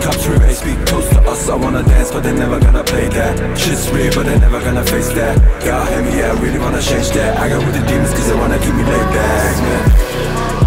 Cops we race, speak close to us. I wanna dance but they're never gonna play that. Shit's real but they're never gonna face that. Yeah, hear me, yeah, I really wanna change that. I got with the demons cause they wanna keep me laid back, man.